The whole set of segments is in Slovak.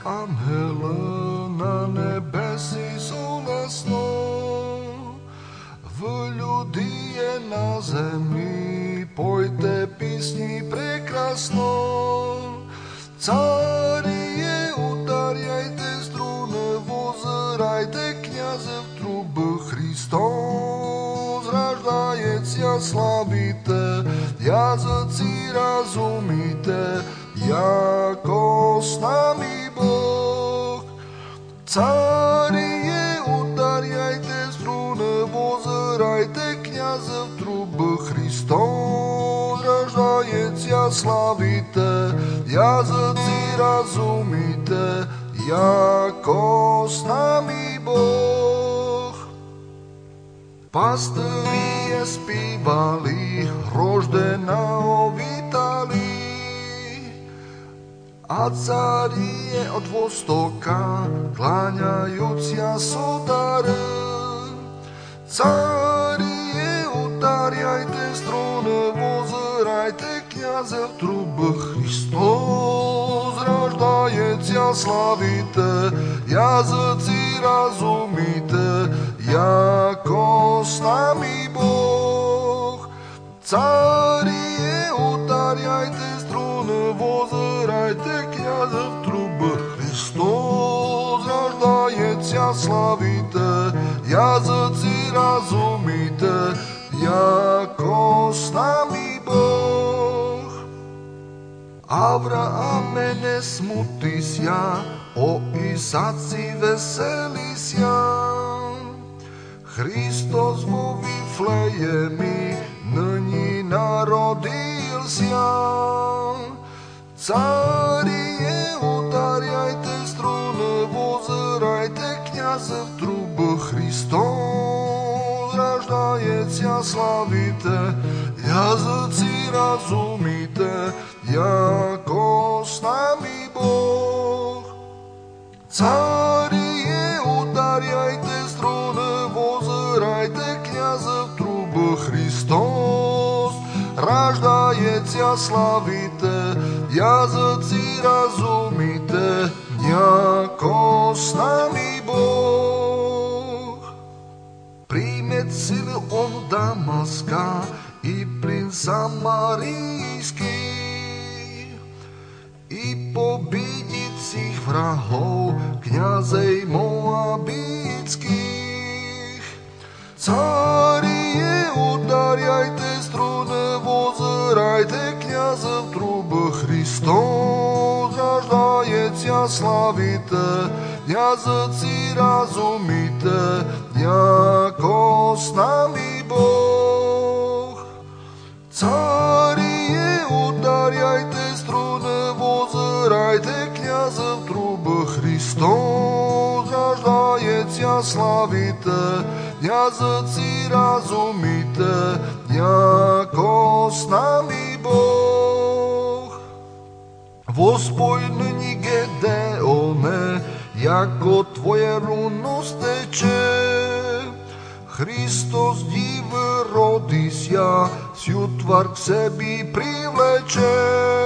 Ангела на небесі сонесно, в люди є на землі, пойте пісні прекрасно. Царіє, ударяйте струни, возирайте, князе в труби, Христос рождається, славіте, язиці розумійте, яко с нами Бог. Царіє, ударяйте струни, возирайте, князе в труби, Христос рождається, славіте, язиці розумійте, яко с нами Бог. Пастирі співали, рожденого вітали, a carije od vostoka kláňajúcia sodare. Carije, udarjajte strune, vozirajte, kňaze v trube, Hristos raždajecia, slavite, jazyci razumite, jako s nami Boh. Carije, udarjajte strune, vozirajte, kňaze v trube, Hristos raždajecia, slavite, jazyci razumite, jako s nami Boh. Avraame nesmutisia, o Isáci veselisia, Hristos vo Viflejemi nyní narodilся. Carije, udarjajte struny, vozirajte, kňaze v trube, Hristos raždajecia, slavite, jazyci razumite, jako s nami Boh. Carije, udarjajte struny, vozirajte, kňaze v trube, Hristos raždajecia, slavite, jazyci razumite, jako s nami Boh. Príjmeť silu od Damaska i plyn samarijský, i pobidiť svých vrahov, kňazej moabických. Carije, udarjajte struny, vozirajte, kňaze v trube, Hristos raždajecia, slavite, jazyci razumite, jako s nami Boh. Carije, udarjajte struny, vozirajte, kňaze v trube, Hristos raždajecia, slavite, jazyci razumite, jako s nami Boh. Vospojnení Gedeone, jako tvoje runo steče, Hristos divy rodisia, sju tvar k sebi privleče.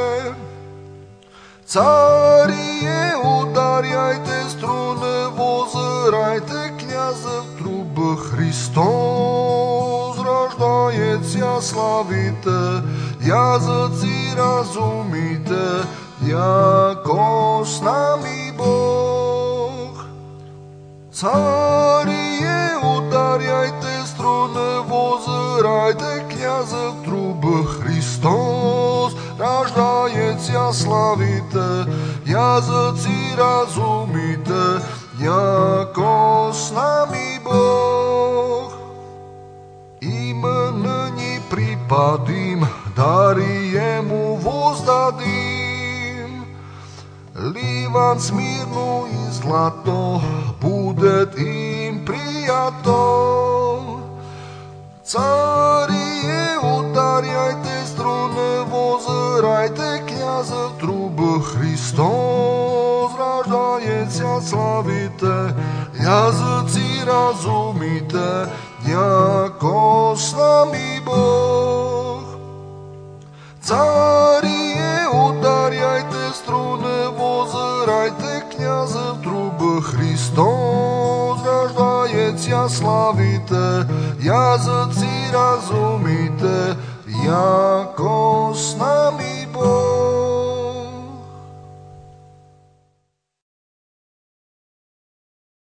Carije, udarjajte struny, vozirajte, kňaze v trube, Hristos raždajecia, slavite, jazyci razumite, jako s nami Boh. Carije, udarjajte struny, vozirajte, kňaze v trube, Hristos raždajecia, slavite, jazyci razumite, jako s nami Boh. Im nyní pripadím, dary jemu vozdadím, lívan smírnu i zlato, bude im prijato. Carije, udarjajte struny, vozirajte, kňaze v trube, Hristos raždajecia, slavite, jazyci razumite, jako s nami Boh. Carije, udarjajte struny, vozirajte, kňaze v trube Hristos, rождається славите, языці разумите, яко с нами